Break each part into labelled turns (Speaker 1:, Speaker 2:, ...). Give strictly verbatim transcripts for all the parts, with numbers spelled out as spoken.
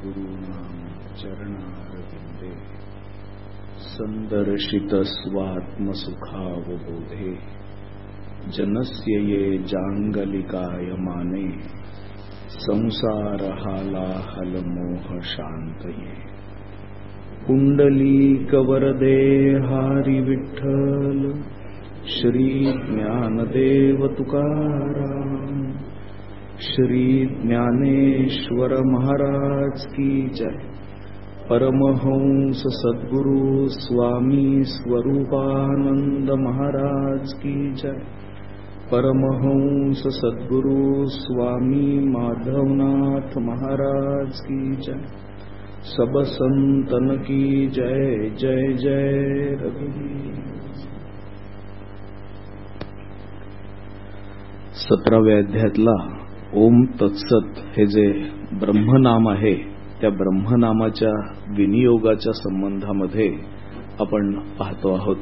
Speaker 1: सद्गुरूणां चरणारविन्दे सन्दर्शित स्वात्मसुखावबोधे जनस्य ये जाङ्गलिकायमाने संसारहालाहलमोहशान्तये कुण्डलीकवरदे हरि विठ्ठल श्री ज्ञानदेव तुकाराम श्री ज्ञानेश्वर महाराज की जय। परमहंस सद्गुरु स्वामी स्वरूपानंद महाराज की जय। परमहंस सद्गुरु स्वामी माधवनाथ महाराज की जय। सब संतन की जय जय जय रघुवीर। सतराव्या अध्यायातला ओम तत्सत हे जे ब्रह्मनाम आहे त्या ब्रह्मनामाच्या विनियोगाच्या संबंधामध्ये आपण पाहतो आहोत।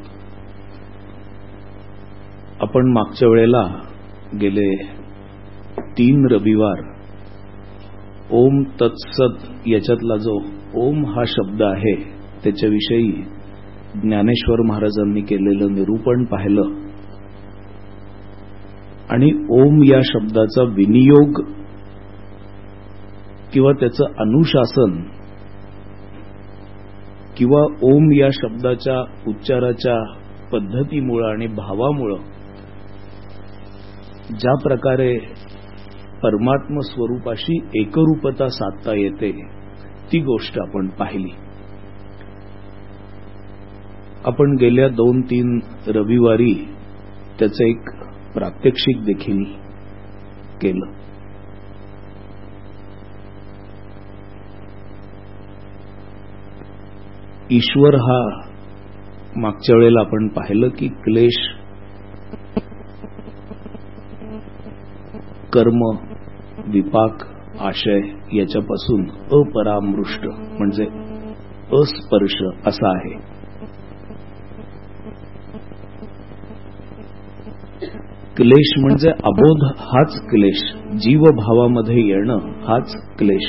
Speaker 1: आपण मागच्या वेळेला गेले तीन रविवार ओम तत्सत याच्यातला जो ओम हा शब्द आहे त्याच्याविषयी ज्ञानेश्वर महाराजांनी केलेलं निरूपण पाहिलं आणि ओम या शब्दाचा विनियोग किंवा त्याचं अनुशासन किंवा ओम या शब्दाच्या उच्चाराच्या पद्धतीमुळे आणि भावामुळे ज्या प्रकारे परमात्म स्वरूपाशी एकरूपता साधता येते ती गोष्ट आपण पाहिली। आपण गेल्या दोन तीन रविवारी त्याचं एक प्रात्यक्षिक देखील केलं। ईश्वर हा मागच्या वेळेला आपण पाहिलं की क्लेश, कर्म, विपाक, आशय याच्यापासून अपरामृष्ट म्हणजे अस्पर्श असा आहे। क्लेश म्हणजे अबोध हाच क्लेश, जीवभावामध्ये येणं हाच क्लेश।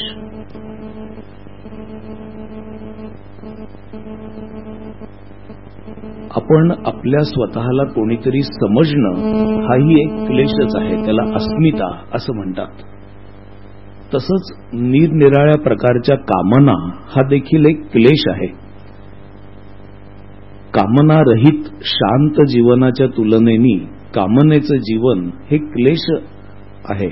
Speaker 1: आपण आपल्या स्वतःला कोणीतरी समजणं हाही एक क्लेशच आहे, त्याला अस्मिता असं म्हणतात। तसंच निरनिराळ्या प्रकारच्या कामना हा देखील एक क्लेश आहे। कामनारहित शांत जीवनाच्या तुलनेने कामनेचं जीवन हे क्लेश आहे।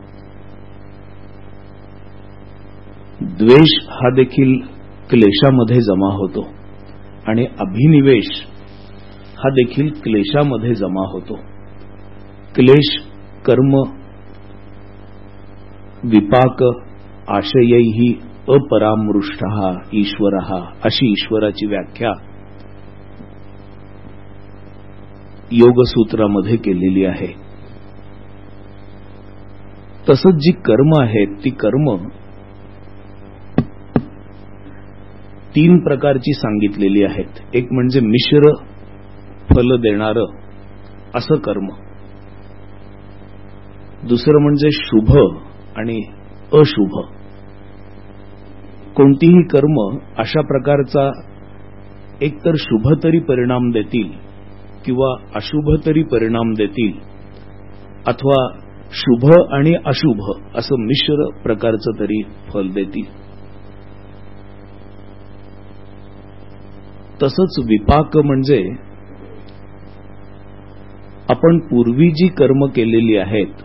Speaker 1: द्वेष हा देखील क्लेशामध्ये जमा होतो आणि अभिनिवेश हा देखील क्लेशामध्ये जमा होतो। क्लेश, कर्म, विपाक, आशयैहि अपरामृष्टः ईश्वरः अशी ईश्वराची व्याख्या योगसूत्रामध्ये केलेली आहे। तसंच जी कर्म आहेत ती कर्म तीन प्रकारची सांगितलेली आहेत। एक म्हणजे मिश्र फल देणारं असं कर्म, दुसरं म्हणजे शुभ आणि अशुभ। कोणतीही कर्म अशा प्रकारचा एकतर शुभ तरी परिणाम देतील किंवा अशुभ तरी परिणाम देतील अथवा शुभ आणि अशुभ असं मिश्र प्रकारचं तरी फल देतील। तसंच विपाक म्हणजे आपण पूर्वी जी कर्म केलेली आहेत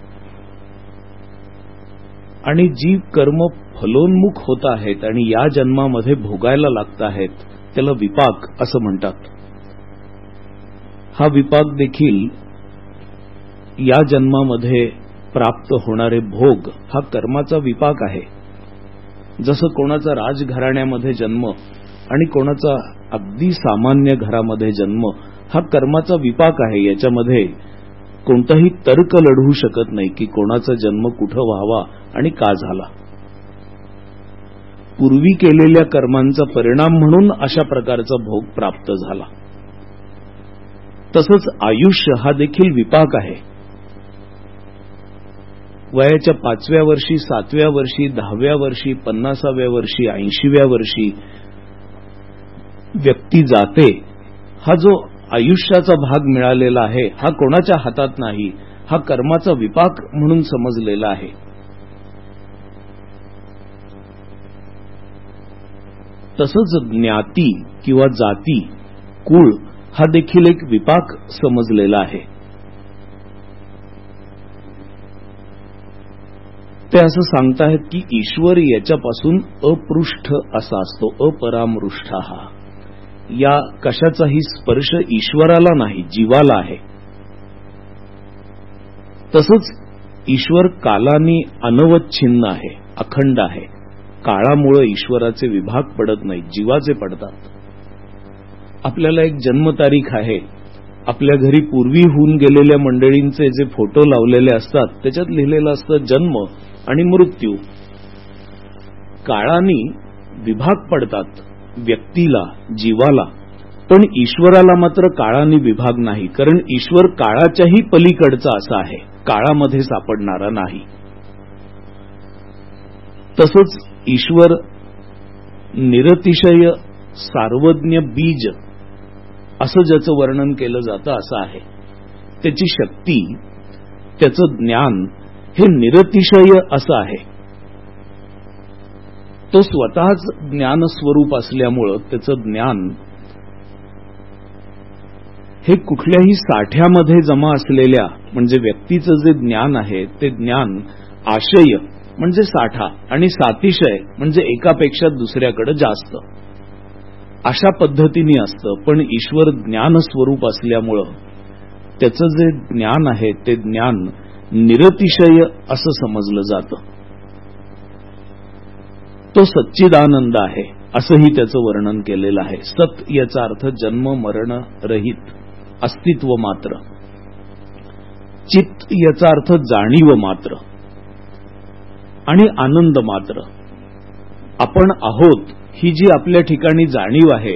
Speaker 1: आणि जी कर्म फलोन्मुख होत आहेत आणि या जन्मामध्ये भोगायला लागत आहेत त्याला विपाक असं म्हणतात। हा विपाक देखील या जन्मामध्ये प्राप्त होणारे भोग हा कर्माचा विपाक आहे। जसं कोणाचा राजघराण्यामध्ये जन्म आणि कोणाचा अगदी सामान्य घरामध्ये जन्म हा कर्माचा विपाक आहे। याच्यामध्ये कोणताही तर्क लढवू शकत नाही की कोणाचा जन्म कुठं व्हावा आणि का झाला। पूर्वी केलेल्या कर्मांचा परिणाम म्हणून अशा प्रकारचा भोग प्राप्त झाला। तसंच आयुष्य हा देखील विपाक आहे। वयाच्या पाचव्या वर्षी, सातव्या वर्षी, दहाव्या वर्षी, पन्नासाव्या वर्षी, ऐंशीव्या वर्षी व्यक्ती जाते, हा जो आयुष्याचा भाग मिळालेला आहे हा कोणाच्या हातात नाही, हा कर्माचा विपाक म्हणून समजलेला आहे. तसंच ज्ञाती किंवा जाती, कुळ हा देखील एक विपाक समजलेला आहे. ते असं सांगताहेत की ईश्वर याच्यापासून अपृष्ठ असा असतो, अपरामृष्ठ हा. या कशाचाही स्पर्श ईश्वराला नाही, जीवाला आहे. तसंच ईश्वर कालानी अनवच्छिन्न आहे, अखंड आहे. काळामुळे ईश्वराचे विभाग पडत नाहीत, जीवाचे पडतात. आपल्याला एक जन्मतारीख आहे, आपल्या घरी पूर्वी होऊन गेलेल्या मंडळींचे जे फोटो लावलेले असतात त्याच्यात लिहिलेलं असतं जन्म आणि मृत्यू. काळाने विभाग पडतात व्यक्तीला, जीवाला, पण ईश्वराला मात्र काळाने विभाग नाही, कारण ईश्वर काळाच्याही पलीकडचा असा आहे, काळामध्ये सापडणारा नाही. तसंच ईश्वर निरतिशय सार्वज्ञ बीज असं ज्याचं वर्णन केलं जातं असं आहे. त्याची शक्ती, त्याचं ज्ञान हे निरतिशय असं आहे. तो स्वतःच ज्ञानस्वरूप असल्यामुळं त्याचं ज्ञान हे कुठल्याही साठ्यामध्ये जमा असलेल्या, म्हणजे व्यक्तीचं जे ज्ञान आहे ते ज्ञान आशय म्हणजे साठा आणि सातिशय म्हणजे एकापेक्षा दुसऱ्याकडे जास्त, अशा पद्धतीने असतं. पण ईश्वर ज्ञानस्वरूप असल्यामुळं त्याचं जे ज्ञान आहे ते ज्ञान निरतिशय असं समजलं जातं. तो सच्चिदानंद आहे असंही त्याचं वर्णन केलेलं आहे. सत याचा अर्थ जन्म मरण रहित, अस्तित्व मात्र. चित्त याचा अर्थ जाणीव मात्र आणि आनंद मात्र. आपण आहोत ही जी आपल्या ठिकाणी जाणीव आहे,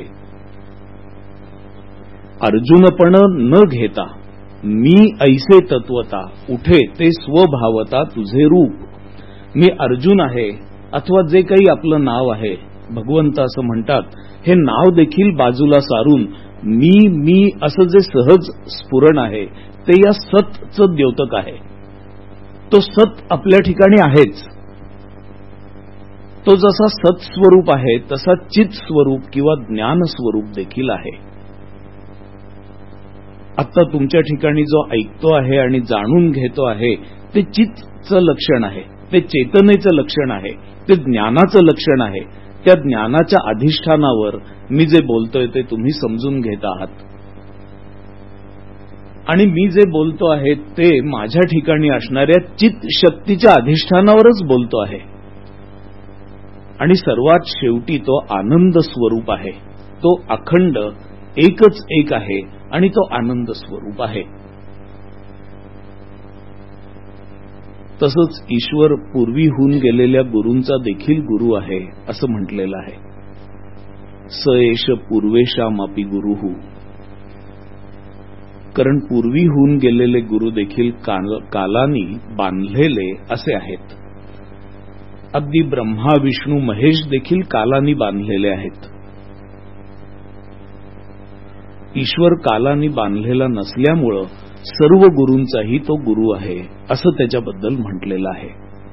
Speaker 1: अर्जुनपण न घेता मी ऐसे तत्वता उठे ते स्वभावता तुझे रूप. मी अर्जुन आहे अथवा जे काही आपलं नाव आहे, भगवंत असं म्हणतात, हे नाव देखील बाजूला सारून मी मी असं जे सहज स्फुरण आहे ते या सतचं द्योतक आहे. तो सत आपल्या ठिकाणी आहेच. तो जसा सत्स्वरूप आहे तसा चित स्वरूप किंवा ज्ञान स्वरूप देखील आहे. आता तुमच्या ठिकाणी जो ऐकतो आहे आणि जाणून घेतो आहे ते चित्तचं लक्षण आहे, ते चेतनेचं लक्षण आहे, ते ज्ञानाचं लक्षण आहे. त्या ज्ञानाच्या अधिष्ठानावर मी जे बोलतोय ते तुम्ही समजून घेत आहात, आणि मी जे बोलतो आहे ते माझ्या ठिकाणी असणाऱ्या चित्त शक्तीच्या अधिष्ठानावरच बोलतो आहे. आणि सर्वात शेवटी तो आनंद स्वरूप आहे, तो अखंड एकच एक आहे आणि तो आनंद स्वरूप आहे. तसंच ईश्वर पूर्वी होऊन गेलेल्या गुरूंचा देखील गुरु आहे असं म्हटलेलं आहे. स एष पूर्वेशामापी गुरुहु. कारण पूर्वी होऊन गेलेले गुरु देखील कालानी बांधलेले असे आहेत. अगदी ब्रह्मा विष्णू महेश देखील कालानी बांधलेले आहेत. ईश्वर कालानी बांधलेला नसल्यामुळं सर्व गुरूंचाही तो गुरु आहे असं त्याच्याबद्दल म्हटलेलं आहे.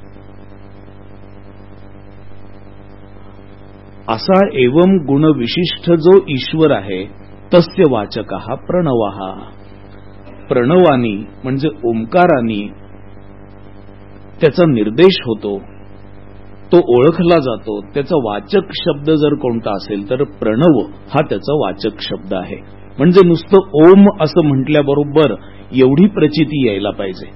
Speaker 1: असा एवं गुण विशिष्ट जो ईश्वर आहे तस्य वाचकः प्रणवः. प्रणवानी म्हणजे ओंकारानी त्याचा निर्देश होतो, तो ओळखला जातो. त्याचा वाचक शब्द जर कोणता असेल तर प्रणव हा त्याचा वाचक शब्द आहे. म्हणजे नुसतं ओम असं म्हटल्याबरोबर एवढी प्रचिती यायला पाहिजे.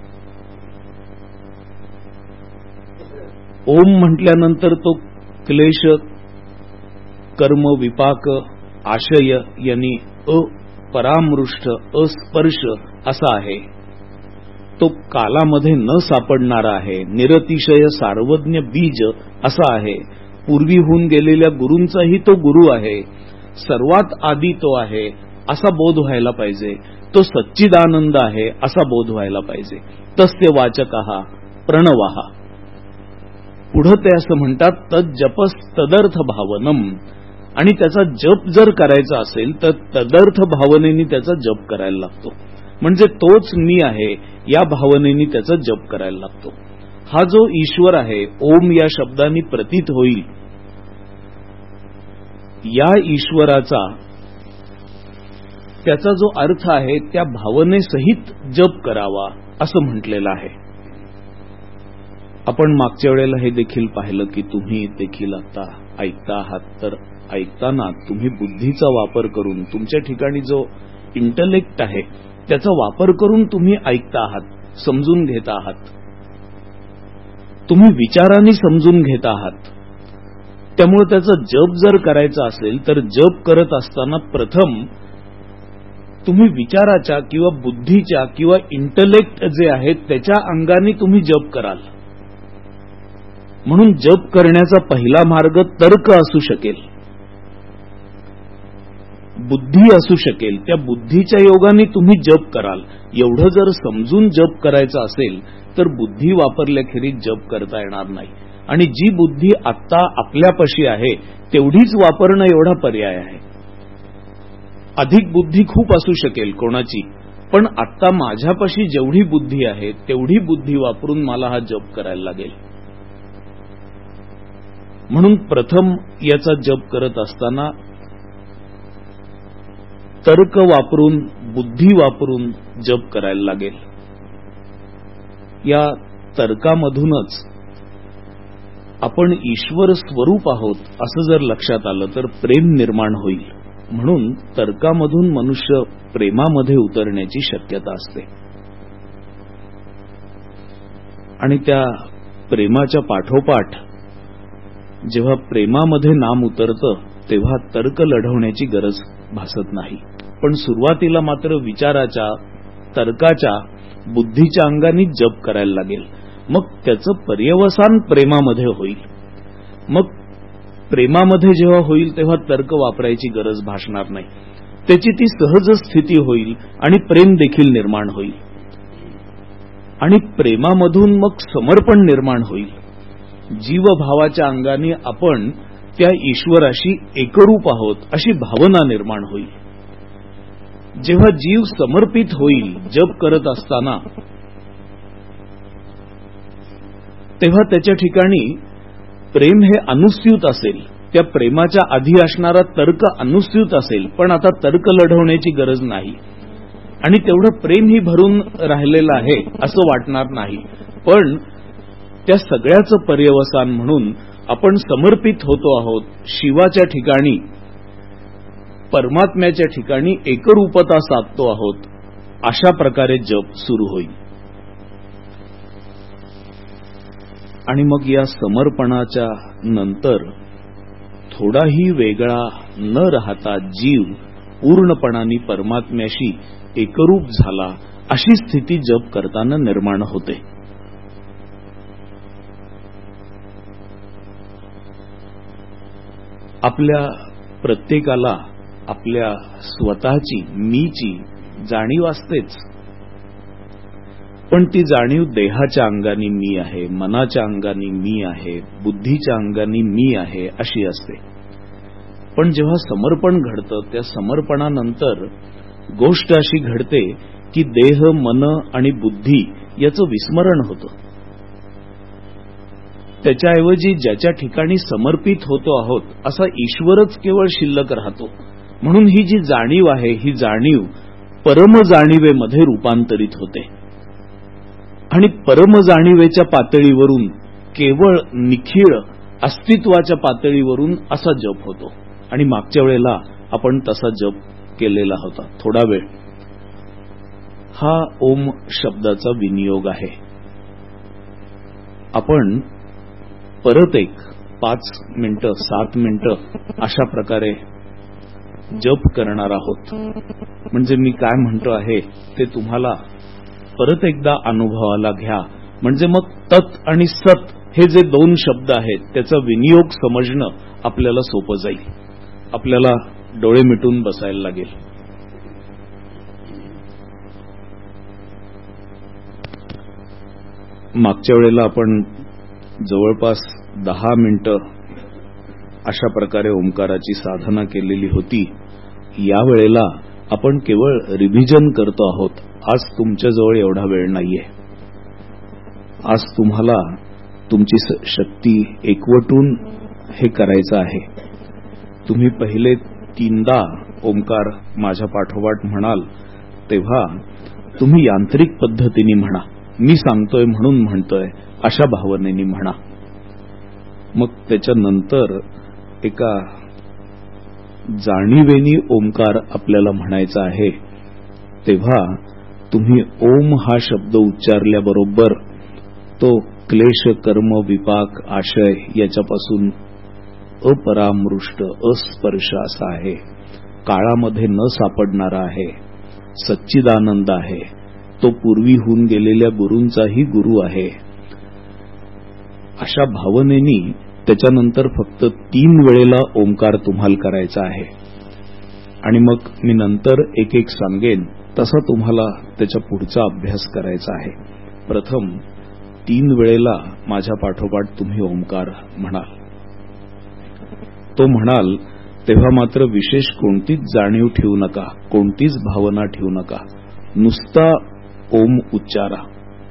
Speaker 1: ओम म्हटल्यानंतर तो क्लेश, कर्म, विपाक, आशय यांनी अपरामृष्ट, अस्पर्श असा आहे. तो कालामध्ये न सापडणारा आहे. निरतिशय सार्वज्ञ बीज असा आहे. पूर्वी होऊन गेलेल्या गुरूंचाही तो गुरु आहे. सर्वात आधी तो आहे असा बोध व्हायला पाहिजे. तो सच्चिदानंद आहे असा बोध व्हायला पाहिजे. तस्य वाचकः प्रणवः. पुढे ते असं म्हणतात तद जपस तदर्थ भावनम. आणि त्याचा जप जर करायचा असेल तर तदर्थ भावनेने त्याचा जप करायला लागतो. म्हणजे तोच मी आहे या भावनेने त्याचा जप करायला लागतो. हा जो ईश्वर आहे ओम या शब्दाने प्रतीत होईल, या ईश्वराचा त्याचा जो अर्थ आहे त्या भावनेसहित जप करावा असं म्हटलेलं आहे. आपण मागच्या वेळेला हे देखील पाहिलं की तुम्ही देखील आता ऐकता आहात, तर ऐकताना तुम्ही बुद्धीचा वापर करून तुमच्या ठिकाणी जो इंटलेक्ट आहे त्याचा वापर करून तुम्ही ऐकता आहात, समजून घेता आहात, तुम्ही विचारांनी समजून घेता आहात. त्यामुळे त्याचा जप जर करायचा असेल तर जप करत असताना प्रथम तुम्ही विचाराच्या किंवा बुद्धीच्या किंवा इंटलेक्ट जे आहे त्याच्या अंगाने तुम्ही जप कराल. म्हणून जप करण्याचा पहिला मार्ग तर्क असू शकेल, बुद्धी असू शकेल. त्या बुद्धीच्या योगाने तुम्ही जप कराल. एवढं जर समजून जप करायचं असेल तर बुद्धी वापरल्याखेरीज जप करता येणार नाही. आणि जी बुद्धी आत्ता आपल्यापाशी आहे तेवढीच वापरणं एवढा पर्याय आहे. अधिक बुद्धी खूप असू शकेल कोणाची, पण आत्ता माझ्यापाशी जेवढी बुद्धी आहे तेवढी बुद्धी वापरून मला हा जप करायला लागेल. म्हणून प्रथम याचा जप करत असताना तर्क वापरून, बुद्धी वापरून जप करायला लागेल. या तर्कामधूनच आपण ईश्वर स्वरूप आहोत असं जर लक्षात आलं तर प्रेम निर्माण होईल. म्हणून तर्कामधून मनुष्य प्रेमामध्ये उतरण्याची शक्यता असते. आणि त्या प्रेमाच्या पाठोपाठ जेव्हा प्रेमामध्ये नाम उतरतं तेव्हा तर्क लढवण्याची गरज भासत नाही. पण सुरुवातीला मात्र विचाराच्या, तर्काच्या, बुद्धीच्या अंगाने जप करायला लागेल. मग त्याचं पर्यवसान प्रेमामध्ये होईल. मग प्रेमामध्ये जेव्हा होईल तेव्हा तर्क वापरायची गरज भासणार नाही. त्याची ती सहज स्थिती होईल आणि प्रेम देखील निर्माण होईल. आणि प्रेमामधून मग समर्पण निर्माण होईल. जीवभावाच्या अंगाने आपण त्या ईश्वराशी एकरूप आहोत अशी भावना निर्माण होईल. जेव्हा जीव समर्पित होईल जप करत असताना, तेव्हा त्याच्या ठिकाणी प्रेम हे अनुस्यूत असेल. त्या प्रेमाच्या आधी असणारा तर्क अनुस्यूत असेल, पण आता तर्क लढवण्याची गरज नाही. आणि तेवढं प्रेमही भरून राहिलेलं आहे असं वाटणार नाही. पण त्या सगळ्याचं पर्यवसान म्हणून आपण समर्पित होतो आहोत शिवाच्या ठिकाणी, परमात्म्याच्या ठिकाणी एकरूपता साधतो आहोत. अशा प्रकारे जप सुरू होईल. आणि मग या समर्पणाच्या नंतर थोडाही वेगळा न राहता जीव पूर्णपणाने परमात्म्याशी एकरूप झाला अशी स्थिती जप करताना निर्माण होते. आपल्या प्रत्येकाला आपल्या स्वतःची, मीची जाणीव असतेच. पण ती जाणीव देहाच्या अंगाने मी आहे, मनाच्या अंगाने मी आहे, बुद्धीच्या अंगाने मी आहे अशी असते. पण जेव्हा समर्पण घडतं त्या समर्पणानंतर गोष्ट अशी घडते की देह, मन आणि बुद्धी याचं विस्मरण होतं. त्याच्याऐवजी ज्याच्या ठिकाणी समर्पित होतो आहोत असा ईश्वरच केवळ शिल्लक राहतो. म्हणून ही जी जाणीव आहे ही जाणीव परमजाणीवेमध्ये रूपांतरित होते. आणि परमजाणीवेच्या पातळीवरून केवळ निखिळ अस्तित्वाच्या पातळीवरून असा जप होतो. आणि मागच्या वेळेला आपण तसा जप केलेला होता थोडा वेळ. हा ओम शब्दाचा विनियोग आहे. आपण परत एक पाच मिनिटं, सात मिनिटं अशा प्रकारे जप करणार आहोत. म्हणजे मी काय म्हणतो आहे ते तुम्हाला परत एकदा अनुभवाला घ्या. म्हणजे मग तत् आणि सत हे जे दोन शब्द आहेत त्याचा विनियोग समजणं आपल्याला सोपं जाईल. आपल्याला डोळे मिटून बसायला लागेल. मागच्या वेळेला आपण जवळपास दहा मिनिटं अशा प्रकारे ओंकाराची साधना केलेली होती. यावेळेला आपण केवळ रिव्हिजन करतो आहोत. आज तुमच्याजवळ एवढा वेळ नाहीये. आज तुम्हाला तुमची शक्ती एकवटून हे करायचं आहे. तुम्ही पहिले तीनदा ओंकार माझ्या पाठोपाठ म्हणाल तेव्हा तुम्ही यांत्रिक पद्धतीने म्हणा. मी सांगतोय म्हणून म्हणतोय अशा भावनेने म्हणा. मग त्याच्यानंतर एका जाणीवेनी ओंकार आपल्याला म्हणायचा आहे. तेव्हा तुम्ही ओम हा शब्द उच्चारल्याबरोबर तो क्लेश, कर्म, विपाक, आशय याच्यापासून अपरामृष्ट, अस्पर्श असा आहे. काळामध्ये न सापडणारा आहे. सच्चिदानंद आहे. तो पूर्वी होऊन गेलेल्या गुरूंचाही गुरु आहे. अशा भावनेनी त्याच्यानंतर फक्त तीन वेळेला ओंकार तुम्हाला करायचा आहे. आणि मग मी नंतर एक एक सांगेन तसा तुम्हाला त्याच्या पुढचा अभ्यास करायचा आहे. प्रथम तीन वेळेला माझ्या पाठोपाठ तुम्ही ओंकार म्हणाल. तो म्हणाल तेव्हा मात्र विशेष कोणतीच जाणीव ठेवू नका, कोणतीच भावना ठेवू नका. नुसता ओम उच्चारा.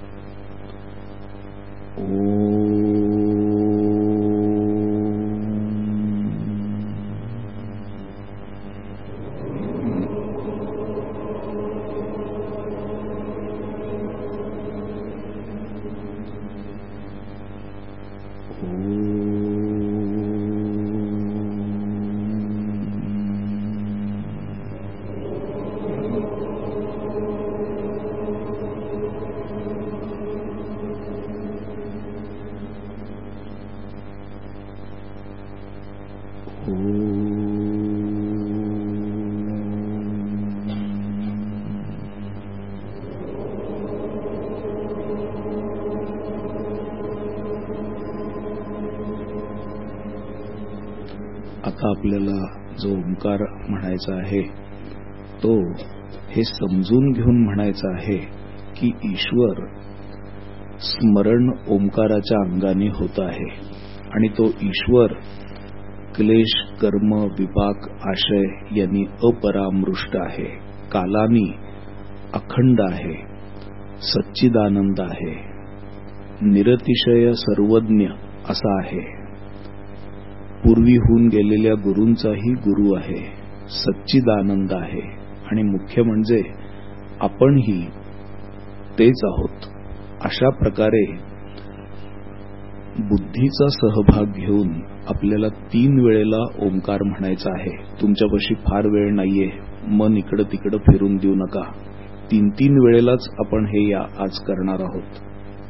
Speaker 1: आता आपल्याला जो ओंकार म्हणायचा आहे तो हे समजून घेऊन म्हणायचा आहे की ईश्वर स्मरण ओंकाराच्या अंगाने होत आहे. आणि तो ईश्वर क्लेश, कर्म, विपाक, आशय यांनी अपरामृष्ट आहे. कालानी अखंड आहे. सच्चिदानंद आहे. निरतिशय सर्वज्ञ असा आहे. पूर्वी होऊन गेलेल्या गुरूंचाही गुरु आहे. सच्चिदानंद आहे. आणि मुख्य म्हणजे आपणही तेच आहोत. अशा प्रकारे बुद्धीचा सहभाग घेऊन आपल्याला तीन वेळेला ओंकार म्हणायचा आहे. तुमच्यापाशी फार वेळ नाहीये. मन इकडं तिकडं फिरून देऊ नका. तीन तीन वेळेलाच आपण हे या आज करणार आहोत.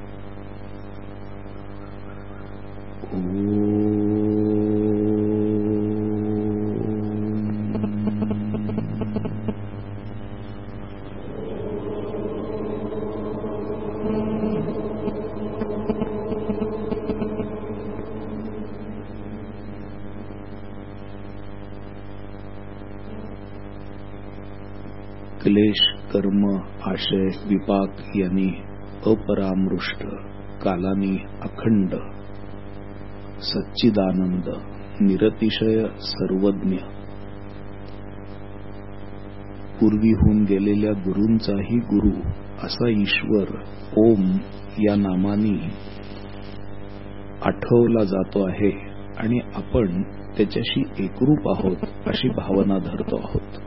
Speaker 1: क्लेश, कर्म, आशय, विपाक यांनी अपरामृष्ट, कालानी अखंड, सच्चिदानंद, निरतिशय सर्वज्ञ, पूर्वी होऊन गेलेल्या गुरूंचाही गुरु असा ईश्वर ओम या नामाने आठवला जातो आहे. आणि आपण त्याच्याशी एकरूप आहोत अशी भावना धरतो आहोत.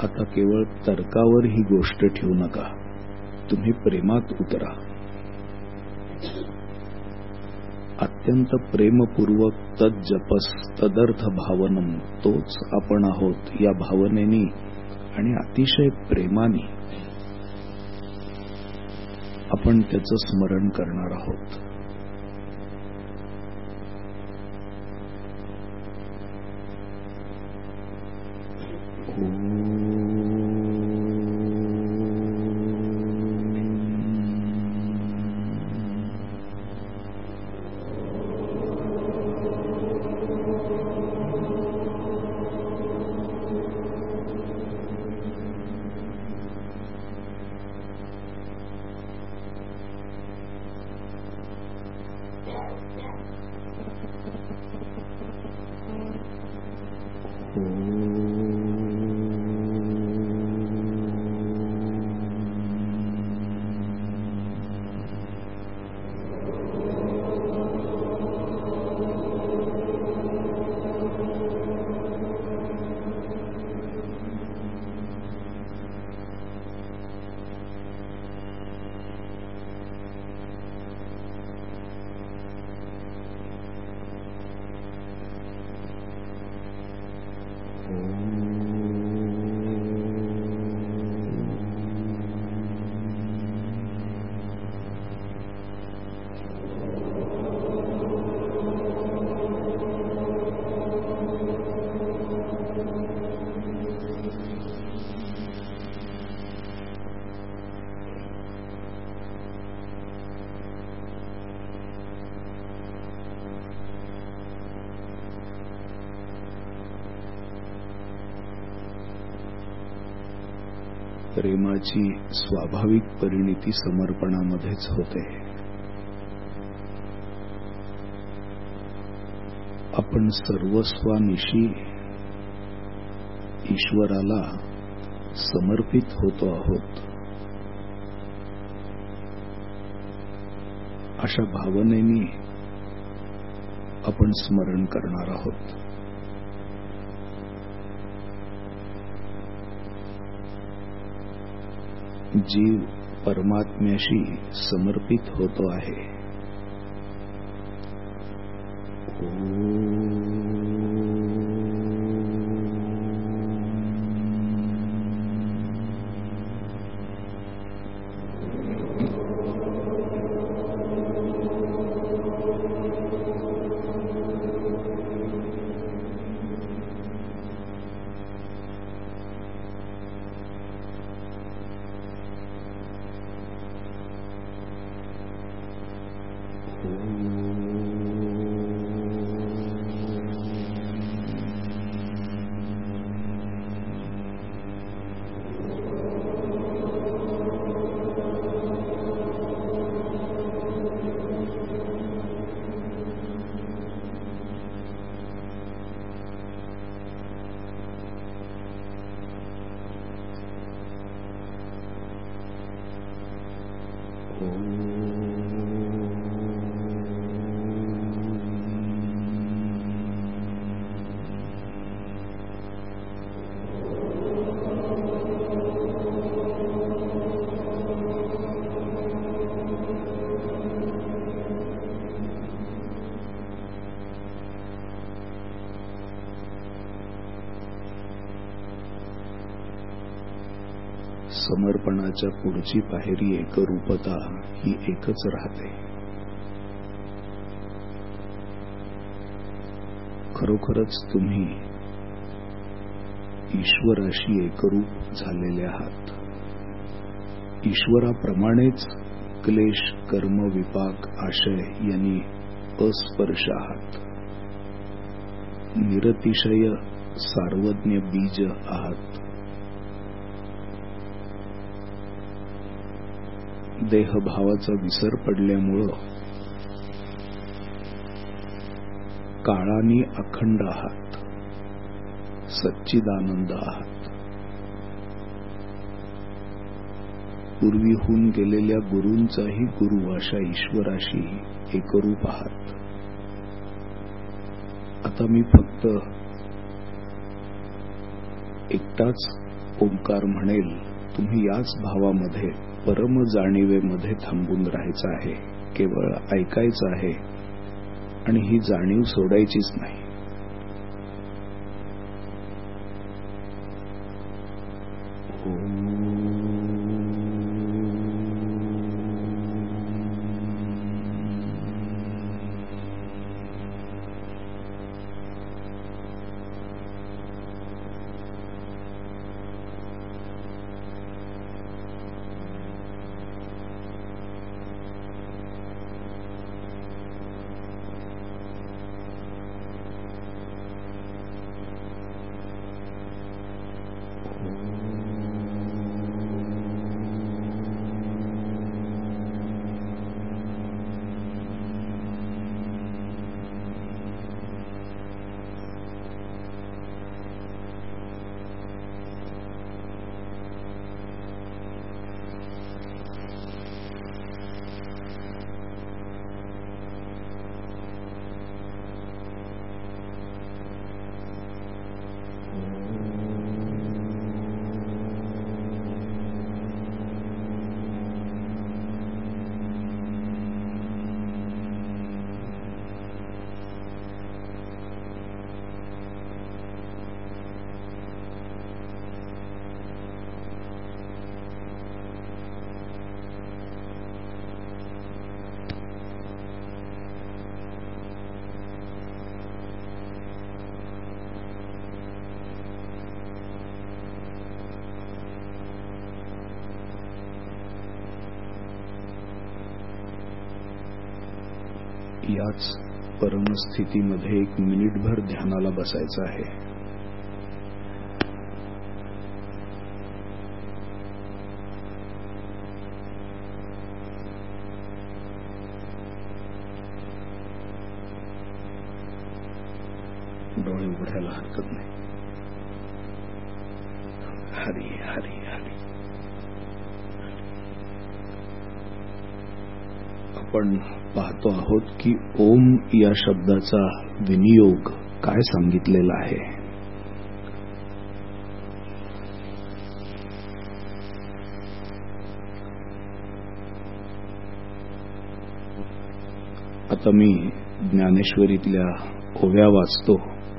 Speaker 1: आता केवळ तर्कावर ही गोष्ट ठेवू नका, तुम्ही प्रेमात उतरा. अत्यंत प्रेमपूर्वक तज्जपस तदर्थ भावनम, तोच आपण आहोत या भावनेनी आणि अतिशय प्रेमाने आपण त्याचं स्मरण करणार आहोत. प्रेमाची स्वाभाविक परिणिती समर्पणामध्येच होते. आपण सर्वस्वानिशी ईश्वराला समर्पित होतो आहोत. अशा भावनेने आपण स्मरण करणार आहोत. जीव परमात्म्याशी समर्पित होतो आहे. समर्पणाच्या पुढची पायरी एकरूपता ही एकच राहते. खरोखरच तुम्ही ईश्वराशी एकरूप झालेले आहात. ईश्वराप्रमाणेच क्लेश, कर्म, विपाक, आशय यांनी अस्पर्श आहात. निरतिशय सार्वज्ञ बीज आहात. देहभावाचा विसर पडल्यामुळं काळाने अखंड आहात. सच्चिदानंद आहात. पूर्वी होऊन गेलेल्या गुरूंचाही गुरु अशा ईश्वराशी एकरूप आहात. आता मी फक्त एकटाच ओंकार म्हणेल, तुम्ही याच भावामध्ये परम जाणीवेमध्ये थांबून राहायचं आहे, केवळ ऐकायचं आहे आणि ही जाणीव सोडायचीच नाही. याच परमस्थितीमध्ये एक मिनिटभर ध्यानाला बसायचं आहे. डोळे उघडायला हरकत नाही. हरी हरी हरी. आपण पाहतो आहोत की ओम या शब्दाचा विनियोग काय सांगितलेला आहे. आता मी ज्ञानेश्वरीतल्या ओव्या वाचतो.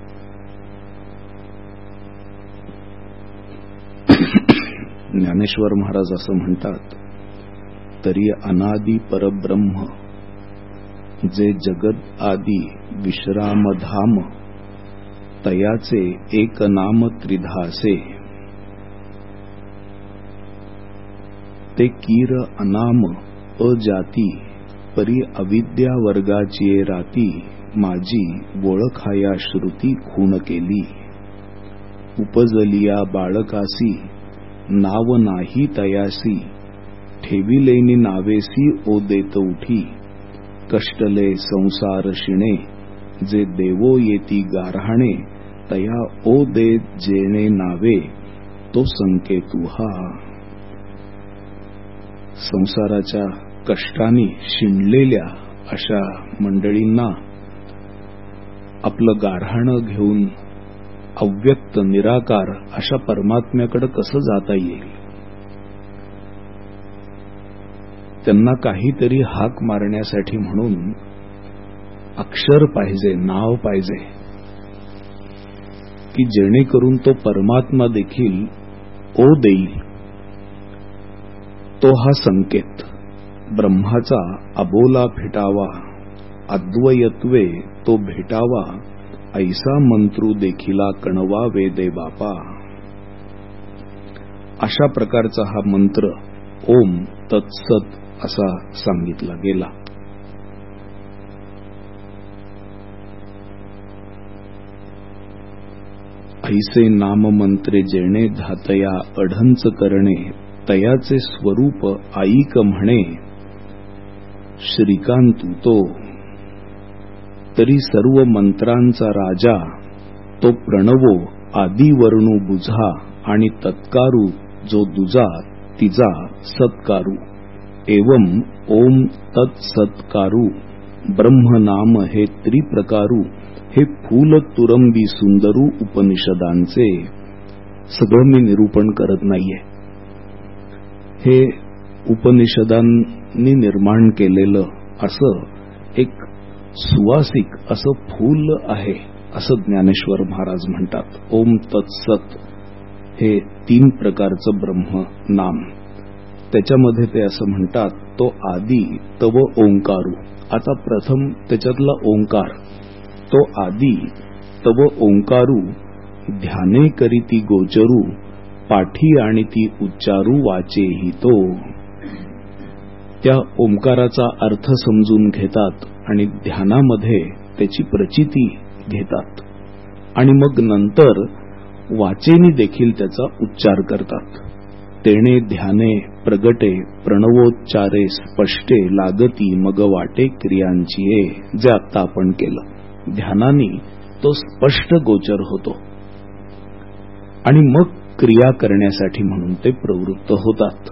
Speaker 1: ज्ञानेश्वर महाराज असं म्हणतात, तरी अनादि परब्रह्म जे जगत आदी विश्रामधाम, तयाचे एक नाम त्रिधासे. ते कीर अनाम अजाती, परी अविद्या वर्गाची राती. माझी ओळखाया श्रुती खूण केली. उपजलिया बाळकासी, नाव नाही तयासी. ठेविलेनी नावेसी ओ देत उठी. कष्टले संसार शिणे, जे देवो येती गारहाणे. तया ओ दे जेणे नावे, तो संकेतू हा. संसाराच्या कष्टाने शिणलेल्या अशा मंडळींना आपलं गारहाणं घेऊन अव्यक्त निराकार अशा परमात्म्याकडे कसं जाता येईल. त्यांना काहीतरी हाक मारण्यासाठी म्हणून अक्षर पाहिजे, नाव पाहिजे, की जेणेकरून तो परमात्मा देखील ओ देईल. तो हा संकेत ब्रह्माचा अबोला फिटावा. अद्वयत्वे तो भेटावा. ऐसा मंत्रू देखिला कणवा वेदे बापा. अशा प्रकारचा हा मंत्र ओम तत्सत असा सांगितला गेला. ऐसे नाम मंत्रे जेणे धातया अढंच करणे. तयाचे स्वरूप आईक म्हणे. श्रीकांतू तो तरी सर्व मंत्रांचा राजा. तो प्रणवो आदी वर्णू बुझा. आणि तत्कारू जो दुजा तिजा सत्कारू. एवं ओम तत्सत्कारू. ब्रह्म नाम हे त्रिप्रकारू. हे फूल तुरंबी सुंदरू उपनिषदांचे. सगळं मी निरूपण करत नाहीये. हे उपनिषदांनी निर्माण केलेलं असं एक सुवासिक असं फूल आहे असं ज्ञानेश्वर महाराज म्हणतात. ओम तत्सत हे तीन प्रकारचं ब्रह्म नाम. त्याच्यामध्ये ते असं म्हणतात, तो आदी तव ओंकारू. आता प्रथम त्याच्यातला ओंकार, तो आदी तव ओंकारू ध्याने करीती गोचरू, पाठी आणि ती उच्चारू वाचेही तो. त्या ओंकाराचा अर्थ समजून घेतात आणि ध्यानामध्ये त्याची प्रचिती घेतात आणि मग नंतर वाचेनी देखील त्याचा उच्चार करतात. तेणे ध्याने प्रगटे प्रणवोच्चारे स्पष्टे लागती मग वाटे क्रियांची. जे आत्ता आपण केलं, ध्यानाने तो स्पष्ट गोचर होतो आणि मग क्रिया करण्यासाठी म्हणून ते प्रवृत्त होतात.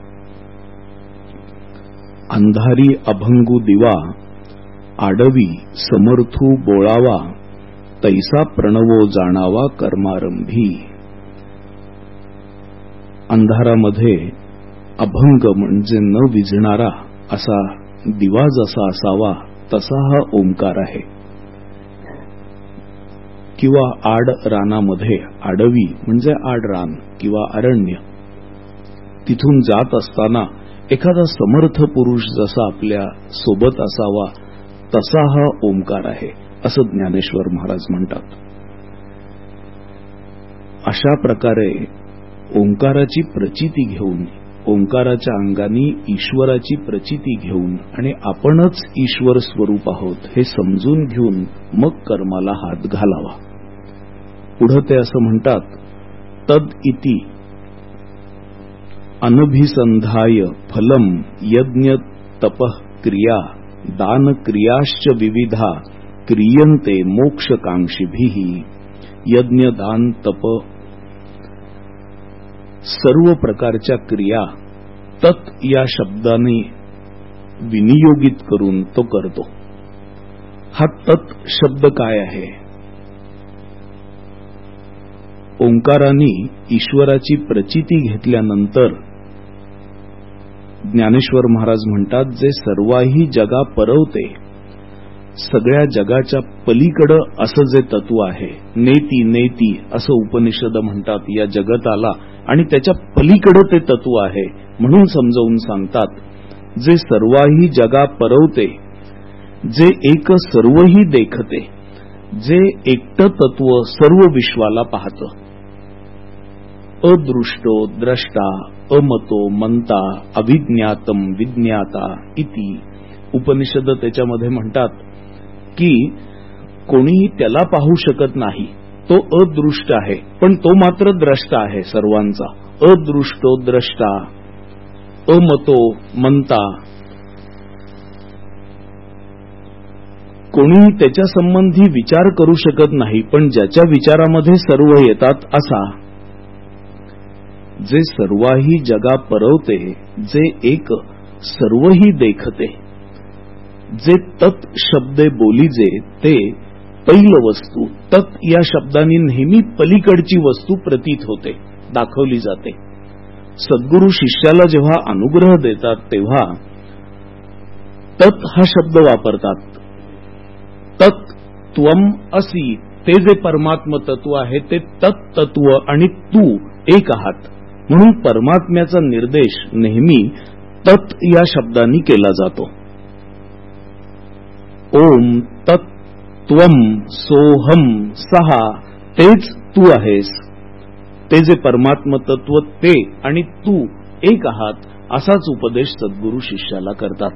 Speaker 1: अंधारी अभंगू दिवा आडवी समर्थू बोळावा, तैसा प्रणवो जाणावा कर्मारंभी. अंधारामध्ये अभंग म्हणजे न विझणारा असा दिवा जसा असावा तसा हा ओंकार आहे. किंवा आड रानामध्ये, आडवी म्हणजे आड रान किंवा अरण्य, तिथून जात असताना एखादा समर्थ पुरुष जसा आपल्या सोबत असावा तसा हा ओंकार आहे असं ज्ञानेश्वर महाराज म्हणतात. अशा प्रकारे ओंकाराची प्रचिती घेऊन, ओंकाराच्या अंगाने ईश्वराची प्रचिती घेऊन आणि आपणच ईश्वर स्वरूप आहोत हे समजून घेऊन मग कर्माला हात घालावा. पुढे ते असं म्हणतात, तद इति अनभिसंधाय फलम यज्ञ तपः क्रिया दान क्रियाश्च विविधा क्रियन्ते मोक्षकांक्षिभिः. यज्ञ दान तप सर्व प्रकारच्या क्रिया तत् या शब्दाने विनियोगित करून तो करतो. हा तत् शब्द काय आहे? ओंकाराने ईश्वराची प्रचिती घेतल्यानंतर ज्ञानेश्वर महाराज म्हणतात, जे सर्वाही जगा परवते, सगळ्या जगाच्या पलीकडं असं जे तत्व आहे, नेती नेती असं उपनिषद म्हणतात या जगताला, आणि त्याच्या पलीकडं ते तत्व आहे म्हणून समजावून सांगतात, जे सर्वाही जगा परवते, जे एक सर्वही देखते, जे एकटं तत्व सर्व विश्वाला पाहतं. अदृष्टो द्रष्टा अमतो मंता अविज्ञातम विज्ञाता इति. उपनिषद त्याच्यामध्ये म्हणतात की कोणीही त्याला पाहू शकत नाही, तो अदृष्ट आहे, पण तो मात्र द्रष्टा आहे सर्वांचा. अदृष्टो द्रष्टा अमतो मंता, कोणीही त्याच्या संबंधी विचार करू शकत नाही, पण ज्याच्या विचारामध्ये सर्व येतात असा. जे सर्वाही जगा परवते, जे एक सर्वही देखते, जे तत् शब्दे बोलीजे ते पैल वस्तू. तत् या शब्दाने नेहमी पलीकडची वस्तू प्रतीत होते, दाखवली जाते. सद्गुरु शिष्याला जेव्हा अनुग्रह देतात तेव्हा तत् हा शब्द वापरतात. तत् त्वम असी, ते जे परमात्म तत्व आहे ते तत् तत्व आणि तू एक आहात, म्हणून परमात्म्याचा निर्देश नेहमी तत् या शब्दाने केला जातो. ओम तत् त्वम सोहम सहा, तेच तू आहेस. ते जे परमात्म तत्व ते आणि तू एक आहात असाच उपदेश सद्गुरु शिष्याला करतात.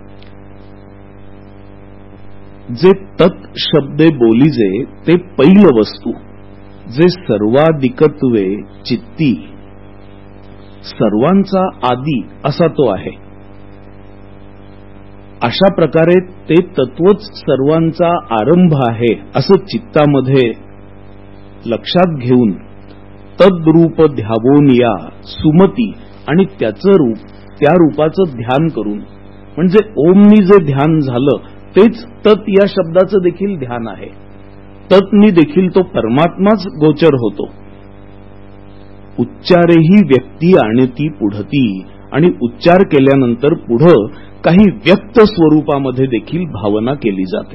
Speaker 1: जे तत् शब्दे बोलीजे ते पैल वस्तू, जे सर्वाधिकत्वे चित्ती, सर्वांचा आदी असा तो आहे. अशा प्रकारे ते तत्वच सर्वांचा आरंभ आहे असं चित्तामध्ये लक्षात घेऊन तद्रूप ध्यावोनिया सुमती, आणि त्याचं रूप, त्या रूपाचं ध्यान करून, म्हणजे ओमनी जे ध्यान झालं तेच तत् या शब्दाचं देखील ध्यान आहे. तत्नी देखील तो परमात्माच गोचर होतो. उच्चारेही व्यक्ती आणती पुढती, आणि उच्चार केल्यानंतर पुढं काही व्यक्त स्वरूपामध्ये देखील भावना केली जाते.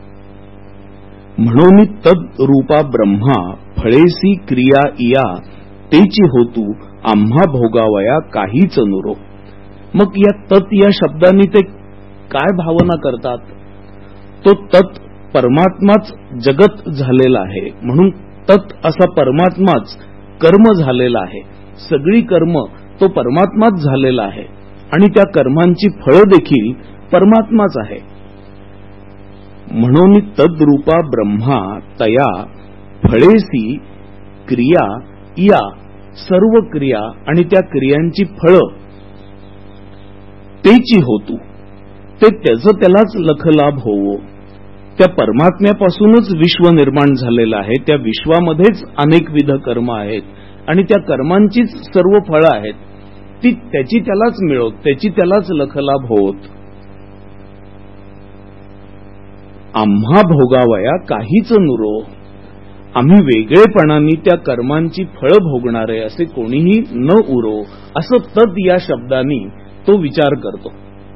Speaker 1: म्हणून तद रूपा ब्रह्मा फळेसी क्रिया इया तेची होतू आम्हा भोगावया काहीच नुरो. मग या तत् या शब्दांनी ते काय भावना करतात? तो तत् परमात्माच जगत झालेला आहे, म्हणून तत् असा परमात्माच कर्म झालेला आहे. सगळी कर्म तो परमात्माच झालेला आहे आणि त्या कर्मांची फळं देखील परमात्माच आहे. म्हणून तद्रूपा ब्रह्मा तया फळेसी क्रिया या सर्व क्रिया आणि त्या क्रियांची फळं तेची होतू, ते त्याचं त्यालाच लखलाभ होवो. त्या परमात्म्यापासूनच विश्व निर्माण झालेलं आहे. त्या विश्वामध्येच अनेकविध कर्म आहेत आणि त्या कर्मांचीच सर्व फळं आहेत. ती त्याची त्यालाच मिळवत, त्याची त्यालाच लखलाभ होत. आम्हा भोगावया काहीच नुरो. आम्ही वेगळेपणाने त्या कर्मांची फळं भोगणारे असे कोणीही न उरो, असं तद या शब्दांनी तो विचार करतो.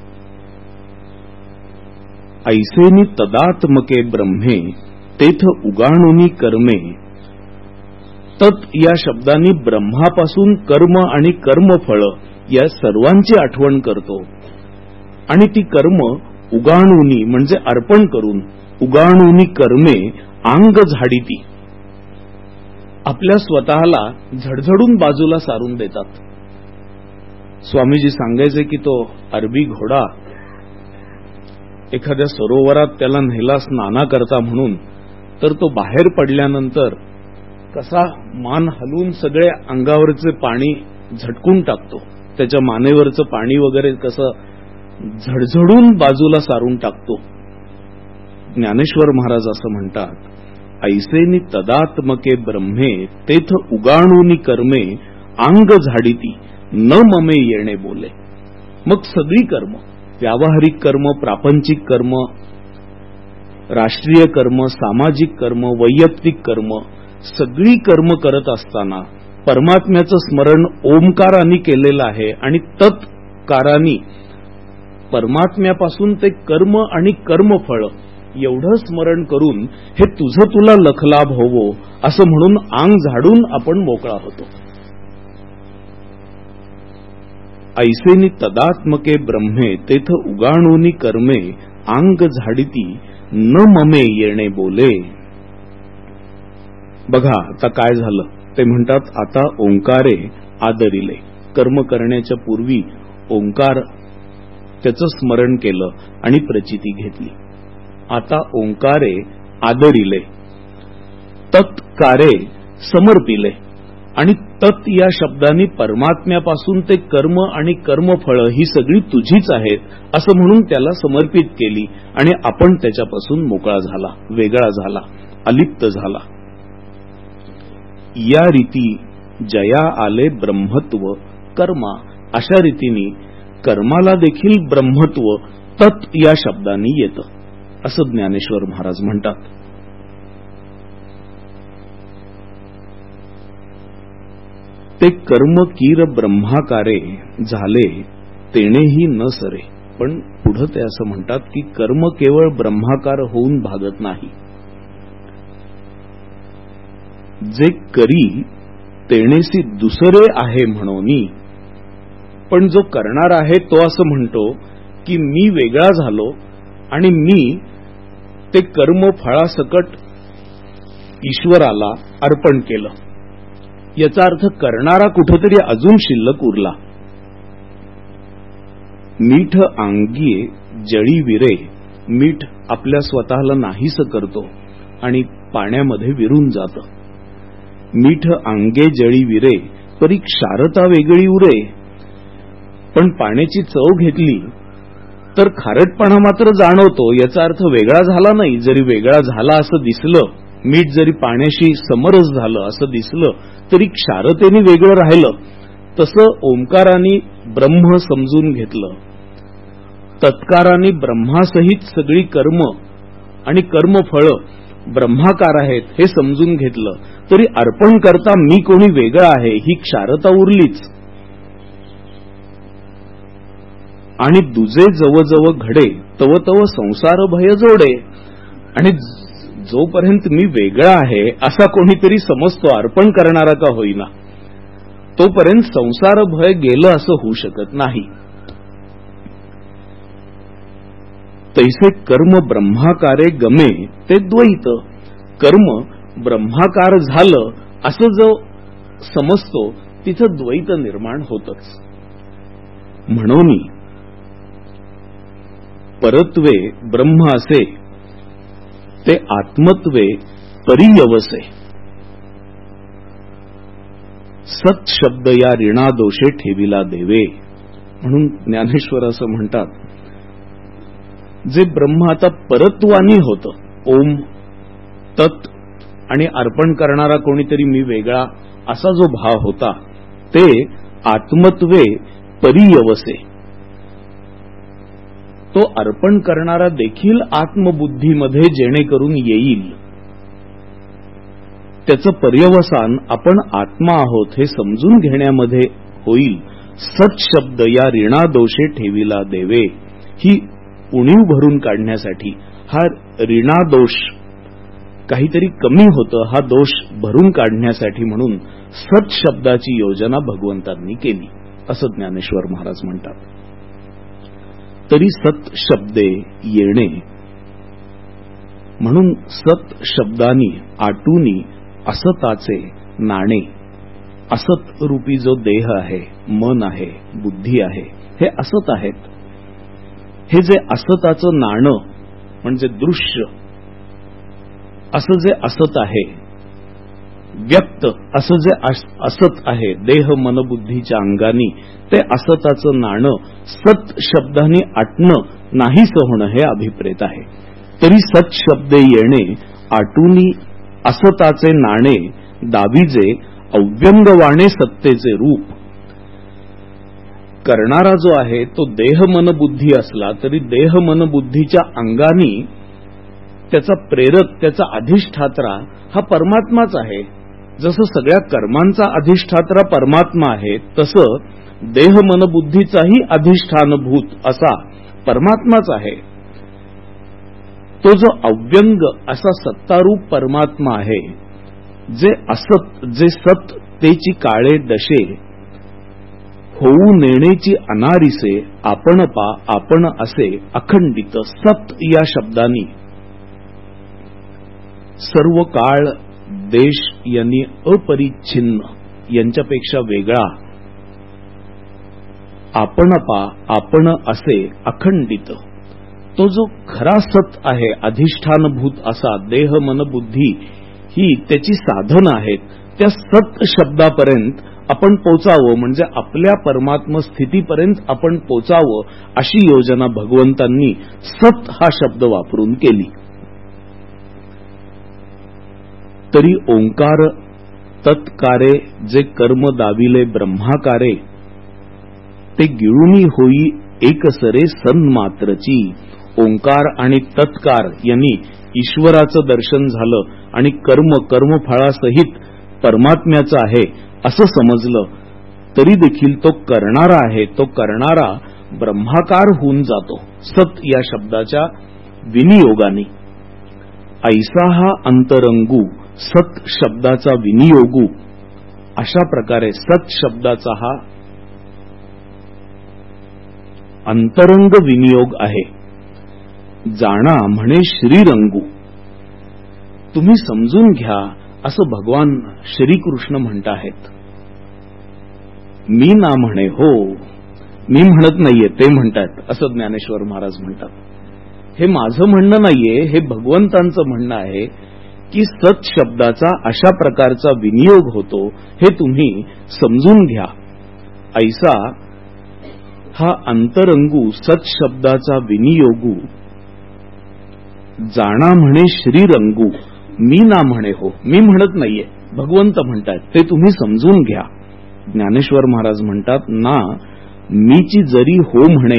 Speaker 1: ऐसेनी तदात्मके ब्रह्मे तेथ उगाणुनी कर्मे. तत् या शब्दांनी ब्रह्मापासून कर्म आणि कर्मफळ या सर्वांची आठवण करतो आणि ती कर्म उगाणुनी म्हणजे अर्पण करून, उगाणुनी कर्मे अंग झाडीती, आपल्या स्वतःला झडझडून बाजूला सारून देतात. स्वामीजी सांगायचे की तो अरबी घोडा एखाद्या सरोवरात त्याला नेला स्नाना करता म्हणून, तर तो बाहेर पडल्यानंतर कसा मान हलवून सगळे अंगावरचे पाणी झटकून टाकतो, त्याच्या मानेवरचं पाणी वगैरे कसं झडझडून बाजूला सारून टाकतो. ज्ञानेश्वर महाराज असं म्हणतात, ऐसेनी तदात्मके ब्रह्मे तेथ उगाणुनी कर्मे अंग झाडीती न ममे येणे बोले. मग सगळी कर्म, व्यावहारिक कर्म, प्रापंचिक कर्म, राष्ट्रीय कर्म, सामाजिक कर्म, वैयक्तिक कर्म, सगळी कर्म करत असताना परमात्म्याचं स्मरण ओमकाराने केलेलं आहे आणि तत्काराने परमात्म्यापासून ते कर्म आणि कर्मफळ एवढं स्मरण करून हे तुझं तुला लखलाभ होवो असं म्हणून अंग झाडून आपण मोकळा होतो. ऐसेनी तदात्मके ब्रह्मे तेथ उगाणुनी कर्मे अंग झाडीती न ममे येणे बोले. बघा आता काय झालं ते म्हणतात, आता ओंकारे आदरिले. कर्म करण्याच्या पूर्वी ओंकार त्याचं स्मरण केलं आणि प्रचिती घेतली. आता ओंकारे आदरिले, तत्कारे समर्पिले आणि तत् या शब्दांनी परमात्म्यापासून ते कर्म आणि कर्मफळ ही सगळी तुझीच आहेत असं म्हणून त्याला समर्पित केली आणि आपण त्याच्यापासून मोकळा झाला, वेगळा झाला, अलिप्त झाला. या रीती जया आले ब्रह्मत्व कर्मा. अशा रीतीने कर्माला देखील ब्रह्मत्व तत् या शब्दांनी येतं असं ज्ञानेश्वर महाराज म्हणतात. ते कर्म कीर ब्रह्माकारे झाले तेणेही न सरे. पण पुढे ते असं म्हणतात की कर्म केवळ ब्रह्माकार होऊन भागत नाही. जे करी तेणेसी दुसरे आहे म्हणोनी. पण जो करणार आहे तो असं म्हणतो की मी वेगळा झालो आणि मी ते कर्म फळासकट ईश्वराला अर्पण केलं. याचा अर्थ करणारा कुठेतरी अजून शिल्लक उरला. मीठ अंगी जळी विरे. मीठ आपल्या स्वतःला नाहीसं करतो आणि पाण्यामध्ये विरून जातं. मीठ अंगे जळी विरे परी क्षारता वेगळी उरे. पण पाण्याची चव घेतली तर खारटपणा मात्र जाणवतो. याचा अर्थ वेगळा झाला नाही. जरी वेगळा झाला असं दिसलं, मीठ जरी पाण्याशी समरस झालं असं दिसलं तरी क्षारतेने वेगळं राहिलं. तसं ओंकाराने ब्रह्म समजून घेतलं, तत्काराने ब्रह्मासहित सगळी कर्म आणि कर्मफळ ब्रह्माकार आहेत हे समजून घेतलं तरी अर्पण करता मी कोणी वेगळा आहे ही क्षारता उरलीच. आणि दुजे जवजव घडे तव तव संसार भय जोडे. आणि जोपर्यंत मी वेगळा आहे असा कोणीतरी समजतो अर्पण करणारा का होईना, तोपर्यंत संसार भय गेलं असं होऊ शकत नाही. तैसे कर्म ब्रह्माकारे गमे ते द्वैत. कर्म ब्रह्माकार झालं असं जो समजतो तिथं द्वैत निर्माण होतच. म्हणून परत्वे ब्रह्म असे ते आत्मत्वे परियवसे. सत शब्द या ऋणा दोषे ठेविला देवे. म्हणून ज्ञानेश्वर असं म्हणतात, जे ब्रह्म आता परत्वानी होतं, ओम तत् आणि अर्पण करणारा कोणीतरी मी वेगळा असा जो भाव होता, ते आत्मत्वे परियवसे. तो अर्पण करणारा देखील आत्मबुद्धीमध्ये जेणेकरून येईल. त्याचं पर्यवसान आपण आत्मा आहोत हे समजून घेण्यामध्ये होईल. सत शब्द या ऋणा दोषे ठेविला देवे. ही उणीव भरून काढण्यासाठी, हा ऋणा दोष काहीतरी कमी होतं हा दोष भरून काढण्यासाठी म्हणून सत शब्दाची योजना भगवंतांनी केली असं ज्ञानेश्वर महाराज म्हणतात. तरी सत शब्दे येणे म्हणून सत शब्दानी आटूनी असताचे नाणे. असत रूपी जो देह आहे, मन आहे, बुद्धी आहे, हे असत आहेत. हे जे असताचं नाणं म्हणजे दृश्य असं जे असत आहे, व्यक्त असं जे असत आहे देह मन बुद्धीच्या अंगानी, ते असताचं नाणं सत शब्दाने आटणं नाहीसं होणं हे अभिप्रेत आहे. तरी सत शब्दे येणे आटूनी असताचे नाणे दावीजे अव्यंगवाणे सत्तेचे रूप. करणारा जो आहे तो देह मन बुद्धी असला तरी देह मन बुद्धीच्या अंगानी त्याचा प्रेरक, त्याचा अधिष्ठात्रा हा परमात्माच आहे. जसं सगळ्या कर्मांचा अधिष्ठात्रा परमात्मा आहे, तसं देह मन बुद्धीचाही अधिष्ठानभूत असा परमात्माच आहे. तो जो अव्यंग असा सत्तारूप परमात्मा आहे, जे असत जे सत तेची काळे दशे होऊ नेण्याची अनारिसे आपण पा आपण असे अखंडित. सत या शब्दानी सर्व काळ देश यांनी अपरिच्छिन्न यांच्यापेक्षा वेगळा, आपण पा आपण असे अखंडित. तो जो खरा सत आहे अधिष्ठानभूत असा देह मन बुद्धी ही त्याची साधन आहेत, त्या सत शब्दापर्यंत आपण पोचावं म्हणजे आपल्या परमात्म स्थितीपर्यंत आपण पोचावं अशी योजना भगवंतांनी सत हा शब्द वापरून केली. तरी ओंकार तत्कारे जे कर्म दाविले ब्रह्माकारे ते गिळुनी होई एकसरे सन्मात्रची. ओंकार आणि तत्कार यांनी ईश्वराचं दर्शन झालं आणि कर्म कर्मफळासहित परमात्म्याचं आहे असं समजलं, तरी देखील तो करणारा आहे, तो करणारा ब्रह्माकार होऊन जातो सत या शब्दाच्या विनियोगाने. ऐसा हा अंतरंगू सत शब्दाचा विनियोगू. अशा प्रकारे सत शब्दाचा हा अंतरंग विनियोग आहे. जाणा म्हणे श्रीरंगू. तुम्ही समजून घ्या असं भगवान श्रीकृष्ण म्हणताहेत. मी ना म्हणे हो, मी म्हणत नाहीये ते म्हणतात असं ज्ञानेश्वर महाराज म्हणतात. हे माझं म्हणणं नाहीये, हे भगवंतांचं म्हणणं आहे की सत शब्दाचा अशा प्रकारचा विनियोग होतो हे तुम्ही समजून घ्या. ऐसा हा अंतरंगू सत शब्दाचा विनियोगू. जाणा म्हणे श्रीरंगू. मी ना म्हणे हो, मी म्हणत नाहीये, भगवंत म्हणतात, ते तुम्ही समजून घ्या. ज्ञानेश्वर महाराज म्हणतात ना मीची जरी हो म्हणे,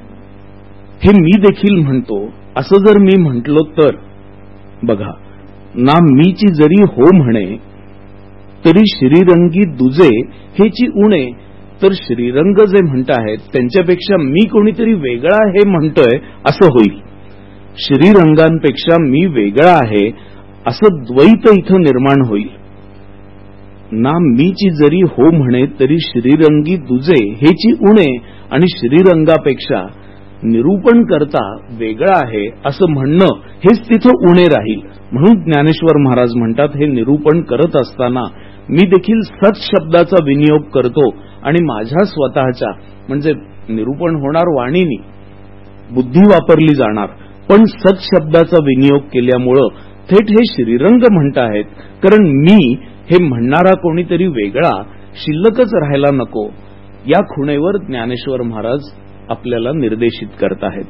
Speaker 1: हे मी देखील म्हणतो असं जर मी म्हटलो तर बघा ना मीची जरी हो म्हणे तरी श्रीरंगी दुजे हेची उणे, तर श्रीरंग जे म्हणत आहेत त्यांच्यापेक्षा मी कोणीतरी वेगळा हे म्हणतोय असं होईल. श्रीरंगांपेक्षा मी वेगळा आहे असं द्वैत इथं निर्माण होईल. ना मीची जरी हो म्हणे तरी श्रीरंगी दुजे हेची उणे, आणि श्रीरंगापेक्षा निरूपण करता वेगळा आहे असं म्हणणं हेच तिथं उणे राहील. म्हणून ज्ञानेश्वर महाराज म्हणतात, हे निरूपण करत असताना मी देखील सत शब्दाचा विनियोग करतो आणि माझ्या स्वतःच्या, म्हणजे निरूपण होणार वाणीनी, बुद्धी वापरली जाणार, पण सत शब्दाचा विनियोग केल्यामुळं थेट हे श्रीरंग म्हणत आहेत. कारण मी हे म्हणणारा कोणीतरी वेगळा शिल्लकच राहायला नको, या खुणेवर ज्ञानेश्वर महाराज आपल्याला निर्देशित करत आहेत.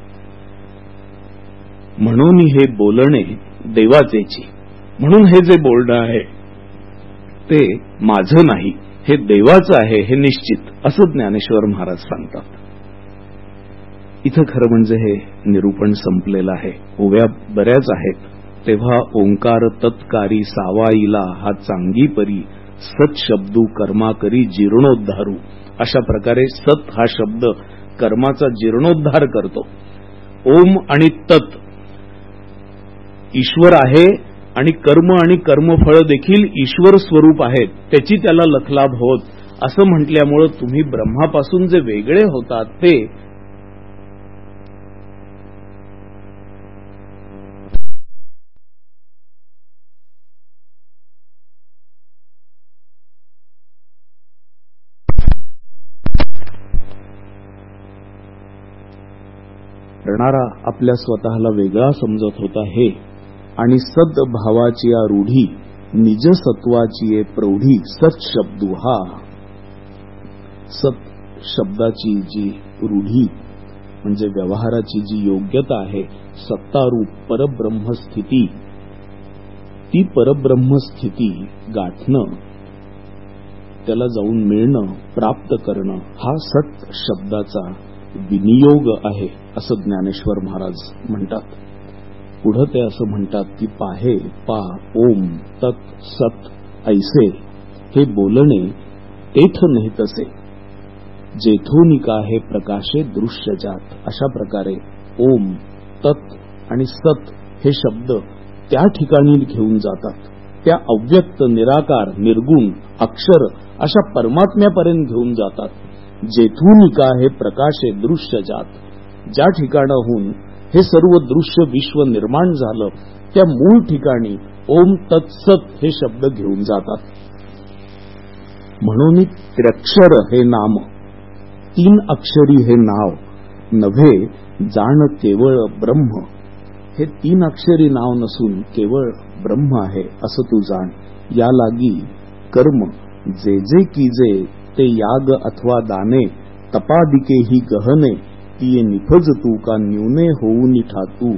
Speaker 1: म्हणून हे बोलणे देवाचेची, म्हणून हे जे बोलणं आहे ते माझं नाही, हे देवाचं आहे, हे निश्चित, असं ज्ञानेश्वर महाराज सांगतात. इथं खरं म्हणजे हे निरूपण संपलेलं आहे. ओव्या बऱ्याच आहेत. तेव्हा ओंकार तत्कारी सावाईला हा चांगी परी, सत शब्दू कर्मा करी जीर्णोद्धारू. अशा प्रकारे सत हा शब्द कर्माचा जीर्णोद्धार करतो. ओम आणि तत् ईश्वर आहे आणि कर्म आणि कर्मफळ देखील ईश्वर स्वरूप आहेत, त्याची त्याला लखलाभ होत, असं म्हटल्यामुळं तुम्ही ब्रह्मापासून जे वेगळे होतात ते करणारा आपल्या स्वतःला वेगळा समजत होता हे, आणि सद्भावाची या रूढी निजसत्वाची प्रौढी सत शब्दू. हा सत शब्दाची जी रूढी म्हणजे व्यवहाराची जी योग्यता आहे, सत्तारूप परब्रह्मस्थिती, ती परब्रह्मस्थिती गाठणं, त्याला जाऊन मिळणं, प्राप्त करणं, हा सत शब्दाचा विनियोग आहे असं ज्ञानेश्वर महाराज म्हणतात. पुढं ते असं म्हणतात की पाहे पा ओम तत् सत ऐसे हे बोलणे तेथ नाही तसे, जेथोनिका हे प्रकाशे दृश्य जात. अशा प्रकारे ओम तत् आणि सत हे शब्द त्या ठिकाणी घेऊन जातात, त्या अव्यक्त निराकार निर्गुण अक्षर अशा परमात्म्यापर्यंत घेऊन जातात. जेथूनिका हे प्रकाशे दृश्य जात, ज्या ठिकाणाहून हे सर्व दृश्य विश्व निर्माण झालं त्या मूळ ठिकाणी ओम तत्सत हे शब्द घेऊन जातात. म्हणून त्र्यक्षर हे नाम, तीन अक्षरी हे नाव नव्हे, जाण केवळ ब्रह्म. हे तीन अक्षरी नाव नसून केवळ ब्रह्म आहे असं तू जाण. या लागी कर्म जे जे कीजे ते याग अथवा दाने, तपादिके ही गहने, ती निफज तू का न्यूने होऊन ठातू.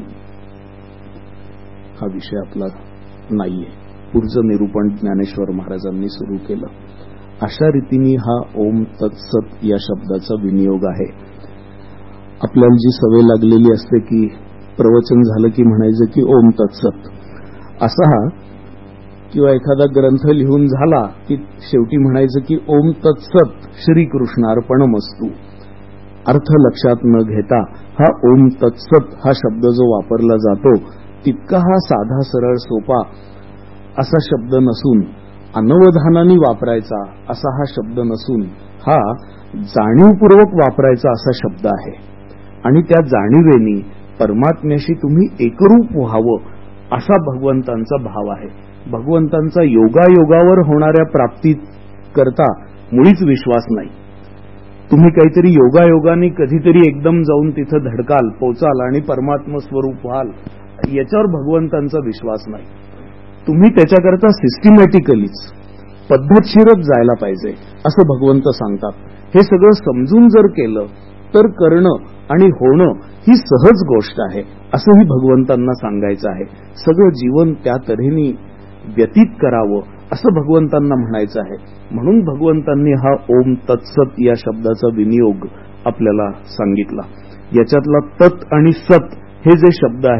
Speaker 1: हा विषय आपला नाहीये. पुढचं निरूपण ज्ञानेश्वर महाराजांनी सुरू केलं. अशा रीतीने हा ओम तत्सत या शब्दाचा विनियोग आहे. आपल्याला जी सवय लागलेली असते की प्रवचन झालं की म्हणायचं की ओम तत्सत असा, किंवा एखादा ग्रंथ लिहून झाला की शेवटी म्हणायचं की ओम तत्सत श्रीकृष्णार्पणमस्तु. अर्थ लक्षात न घेता हा ओम तत्सत हा शब्द जो वापरला जातो तितका हा साधा सरळ सोपा असा शब्द नसून, अनवधानाने वापरायचा असा हा शब्द नसून, हा जाणीवपूर्वक वापरायचा असा शब्द आहे. आणि त्या जाणीवेनी परमात्म्याशी तुम्ही एकरूप व्हावं असा भगवंतांचा भाव आहे. भगवंतांचा योगायोगावर होणाऱ्या प्राप्ती करता मुळीच विश्वास नाही. तुम्ही काहीतरी योगायोगाने कधीतरी एकदम जाऊन तिथं धडकाल, पोचाल आणि परमात्म स्वरूप व्हाल, याच्यावर भगवंतांचा विश्वास नाही. तुम्ही त्याच्याकरता सिस्टमॅटिकलीच पद्धतशीरच जायला पाहिजे असं भगवंत सांगतात. हे सगळं समजून जर केलं तर करणं आणि होणं ही सहज गोष्ट आहे असंही भगवंतांना सांगायचं आहे. सगळं जीवन त्या तऱ्हेने व्यतीत करावं असं भगवंतांना म्हणायचं आहे. म्हणून भगवंतांनी हा ओम तत्सत या शब्दाचा विनियोग आपल्याला सांगितला. याच्यातला तत् आणि सत हे जे शब्द आहेत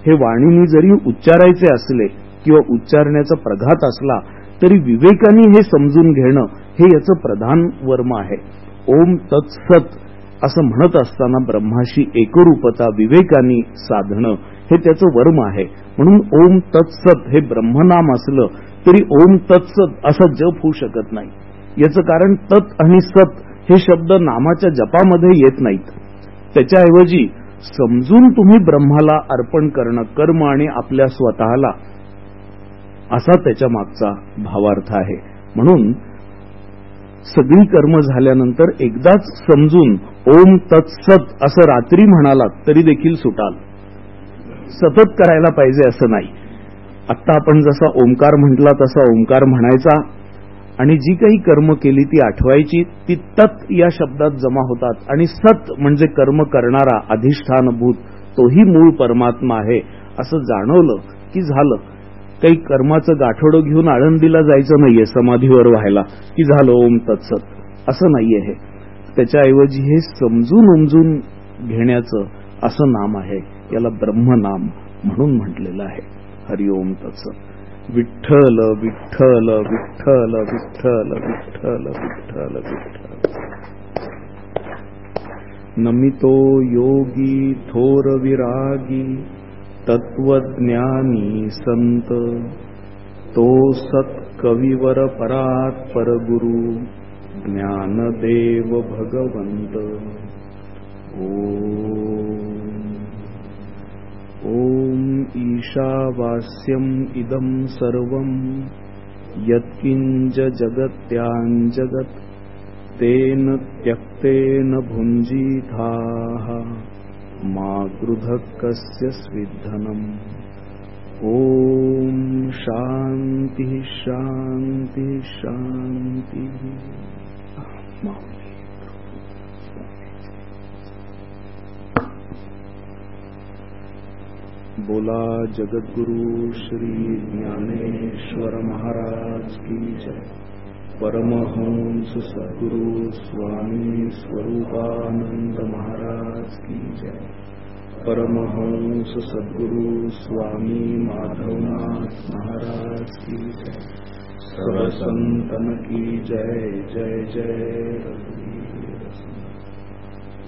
Speaker 1: हे वाणीने जरी उच्चारायचे असले किंवा उच्चारण्याचा प्रघात असला तरी विवेकाने हे समजून घेणं हे याचं प्रधान वर्म आहे. ओम तत्सत असं म्हणत असताना ब्रह्माशी एकरूपता विवेकाने साधणं हे त्याचं वर्म आहे. म्हणून ओम तत्सत हे ब्रह्मनाम असलं तरी ओम तत्सत असा जप होऊ शकत नाही. याचं कारण तत् आणि सत हे शब्द नामाच्या जपामध्ये येत नाहीत. त्याच्याऐवजी समजून तुम्ही ब्रह्माला अर्पण करणं कर्म आणि आपल्या स्वतःला असा त्याच्या मागचा भावार्थ आहे. म्हणून सगळी कर्म झाल्यानंतर एकदाच समजून ओम तत्सत असं रात्री म्हणालात तरी देखील सुटाल. सतत करायला पाहिजे असं नाही. आत्ता आपण जसा ओंकार म्हटला तसा ओंकार म्हणायचा आणि जी काही कर्म केली ती आठवायची. ती तत् या शब्दात जमा होतात आणि सत म्हणजे कर्म करणारा अधिष्ठानभूत तोही मूळ परमात्मा आहे असं जाणवलं की झालं. काही कर्माचं गाठोडं घेऊन आळंदीला जायचं नाहीये समाधीवर व्हायला की झालं ओम तत्सत असं नाहीये. हे त्याच्याऐवजी हे समजून उमजून घेण्याचं असं नाम आहे. याला ब्रह्मनाम म्हणून म्हटलेलं आहे. हरिओम तत्सत. विठ्ठल विठ्ठल विठ्ठल विठ्ठल विठ्ठल विठ्ठल विठ्ठल. नमितो योगी थोर विरागी तत्वज्ञानी संत तो सत कविवर परात परगुरु ज्ञानदेव भगवंत. ओम ओम ईशावास्यम इदं सर्वं यत्किंच जगत्याञ्जगत् तेन त्यक्तेन भुञ्जीथाः मा गृधः कस्य स्विद्धनम्. ओम शांति शांति शांति. बोला जगद्गुरु श्री ज्ञानेश्वर महाराज की जय. परमहंस सद्गुरु स्वामी स्वरूपानंद महाराज की जय. परमहंस सद्गुरु स्वामी माधवनाथ महाराज की जय. सर्व संतन की जय. जय जय.